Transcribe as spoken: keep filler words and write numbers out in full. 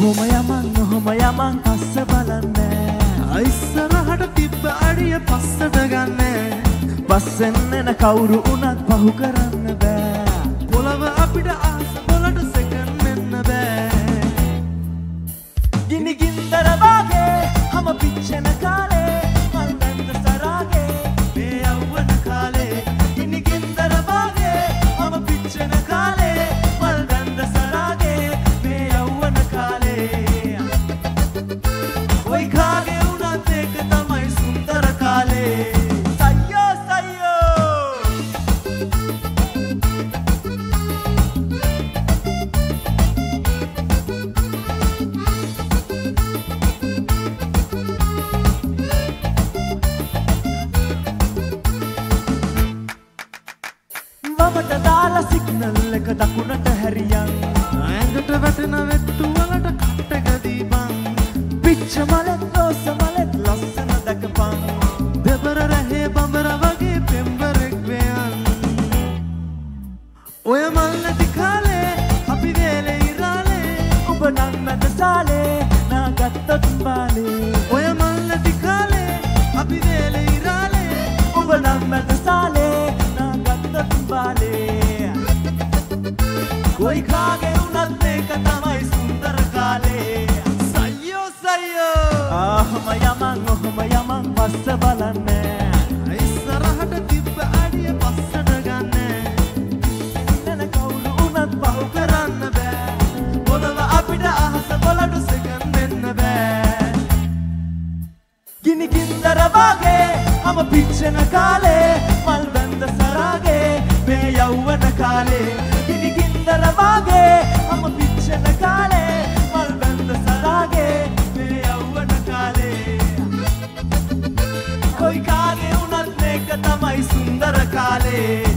ඔහොම යමන් ඔහොම යමන් පස්ස බලන්නේ ඉස්සරහට තිබ්බ අඩිය පස්සට ගන්න පස්සෙන් එන කවුරු උනත් පහු කරන්න බෑ පොළව අපිට ආස වලට සෙකන් වෙන්න බෑ ගිනි ගින්දර වාගේ හැම පිච්චෙන කාලේ මල් බැඳ සරාගේ මේ යවුවන කාලේ ගිනි ගින්දර වාගේ හැම පිච්චෙන කාලේ මල් බැඳ සරාගේ මේ යවුවන කාලේ ඔයි කාගේ උනත් ඒක තමයි සුන්දර කාලේ වමට දාලා සිග්නල් එක දකුණට හැරියන් ඇඟට වැටෙන වෙට්ටු වලට කට් එක දීපන් පිච්ච මලෙත් රෝස මලෙත් ලස්සන දැකපන් දෙබර රැහේ බඹර වගේ පෙම්බරෙක් වයන් ඔය මල් නැති කාලේ අපි වේලේ ඉරාලේ ඔබ නම් මැද සාලේ නාගත්තොත් බාලේ ඔය මල් නැති කාලේ අපි වේලේ ඉරාලේ ඔබ නම් මැද සාලේ නාගත්තොත් බාලේ කොයි කාගේ උනත් මේක තමයි සුන්දර කාලේ සයියෝ සයියෝ ආහම යමන් ඔහොම යමන් පස්ස බලන්නේ ඉස්සරහට තිබ්බ අඩිය පස්සට ගන්න එන කවුරු උනත් පහු කරන්න බෑ පොළව අපිට අහස වලට සෙකන් වෙන්න බෑ ගිනි ගින්දර වාගේ හැම පිච්චෙන කාලේ මල් බැඳ සරාගේ මේ යවුවන කාලේ ගිනි ගින්දර වාගේ හැම පිච්චෙන කාලේ මල් බැඳ සරාගේ මේ යවුවන කාලේ කොයි කාගේ උනත් මේක තමයි සුන්දර කාලේ